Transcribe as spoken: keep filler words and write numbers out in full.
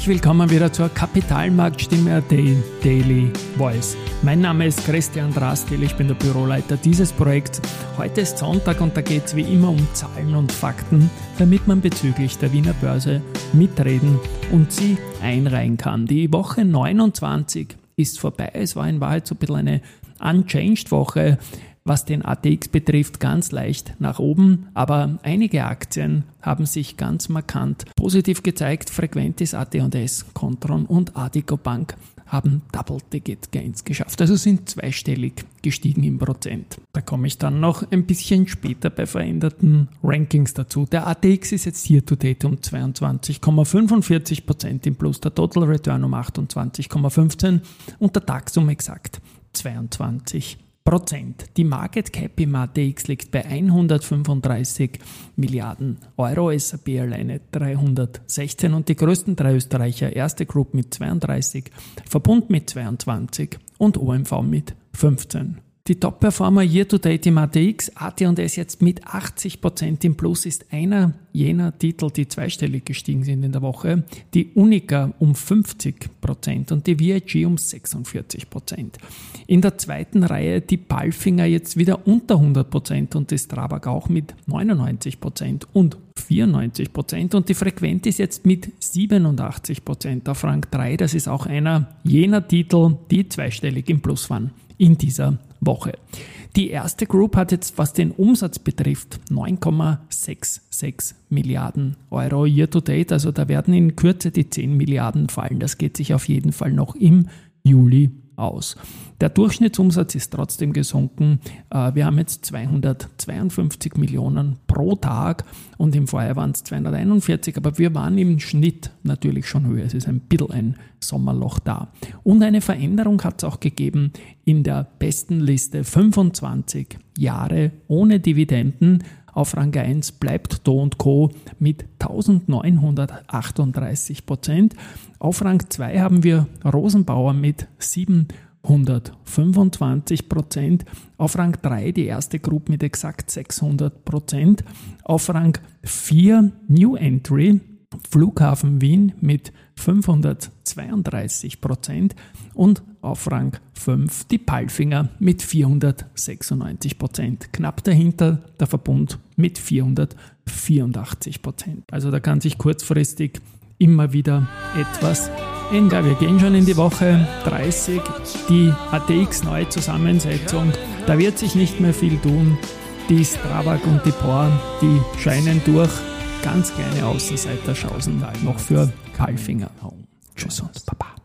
Herzlich willkommen wieder zur Kapitalmarktstimme A T Daily Voice. Mein Name ist Christian Drastil, ich bin der Büroleiter dieses Projekts. Heute ist Sonntag und da geht es wie immer um Zahlen und Fakten, damit man bezüglich der Wiener Börse mitreden und sie einreihen kann. Die Woche neunundzwanzig ist vorbei, es war in Wahrheit so ein bisschen eine unchanged Woche, was den A T X betrifft, ganz leicht nach oben, aber einige Aktien haben sich ganz markant positiv gezeigt. Frequentis, A T und S, Kontron und Addiko Bank haben Double-Digit-Gains geschafft, also sind zweistellig gestiegen im Prozent. Da komme ich dann noch ein bisschen später bei veränderten Rankings dazu. Der A T X ist jetzt hier to date um zweiundzwanzig Komma fünfundvierzig Prozent im Plus, der Total Return um achtundzwanzig Komma fünfzehn und der DAX um exakt zweiundzwanzig Prozent. Die Market Cap im A T X liegt bei hundertfünfunddreißig Milliarden Euro, S and P alleine dreihundertsechzehn und die größten drei Österreicher, Erste Group mit zweiunddreißig, Verbund mit zweiundzwanzig und O M V mit fünfzehn. Die Top-Performer Year-to-Date im A T X, A T und S jetzt mit achtzig Prozent im Plus, ist einer jener Titel, die zweistellig gestiegen sind in der Woche. Die Unica um fünfzig Prozent und die V I G um sechsundvierzig Prozent. In der zweiten Reihe die Palfinger jetzt wieder unter hundert Prozent und die Strabag auch mit neunundneunzig Prozent und vierundneunzig Prozent und die Frequentis jetzt mit siebenundachtzig Prozent auf Rang drei. Das ist auch einer jener Titel, die zweistellig im Plus waren in dieser Woche. Die Erste Group hat jetzt, was den Umsatz betrifft, neun Komma sechsundsechzig Milliarden Euro year to date. Also da werden in Kürze die zehn Milliarden fallen. Das geht sich auf jeden Fall noch im Juli aus. Der Durchschnittsumsatz ist trotzdem gesunken. Wir haben jetzt zweihundertzweiundfünfzig Millionen pro Tag und im Vorjahr waren es zweihunderteinundvierzig, aber wir waren im Schnitt natürlich schon höher. Es ist ein bisschen ein Sommerloch da. Und eine Veränderung hat es auch gegeben in der besten Liste, fünfundzwanzig Jahre ohne Dividenden. Auf Rang eins bleibt Do und Co. mit eintausendneunhundertachtunddreißig Prozent. Auf Rang zwei haben wir Rosenbauer mit siebenhundertfünfundzwanzig Prozent. Auf Rang drei die Erste Group mit exakt sechshundert Prozent. Auf Rang vier New Entry Flughafen Wien mit fünfhundertzweiunddreißig Prozent und auf Rang fünf die Palfinger mit vierhundertsechsundneunzig Prozent. Knapp dahinter der Verbund mit vierhundertvierundachtzig Prozent. Also da kann sich kurzfristig immer wieder etwas ändern. Wir gehen schon in die Woche dreißig, die A T X neue Zusammensetzung, da wird sich nicht mehr viel tun. Die Strabag und die Por, die scheinen durch. Ganz kleine Außenseiter schausen noch für Palfinger. Tschüss und Baba.